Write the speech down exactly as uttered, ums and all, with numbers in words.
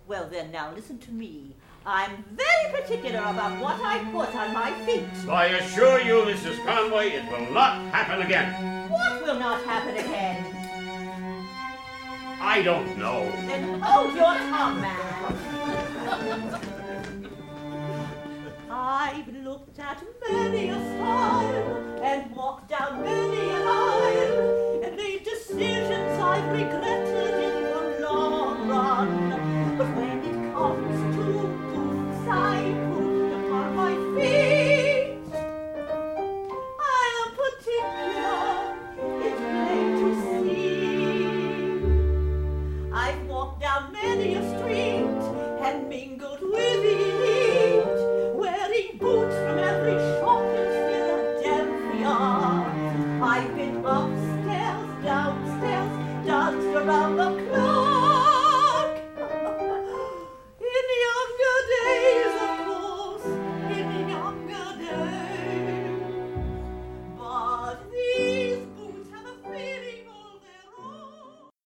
Well then, now listen to me. I'm very particular about what I put on my feet. I assure you, Missus Conway, it will not happen again. What will not happen again? I don't know. Then hold your tongue, man. I've looked at many a style and walked down many an aisle and made decisions I've regretted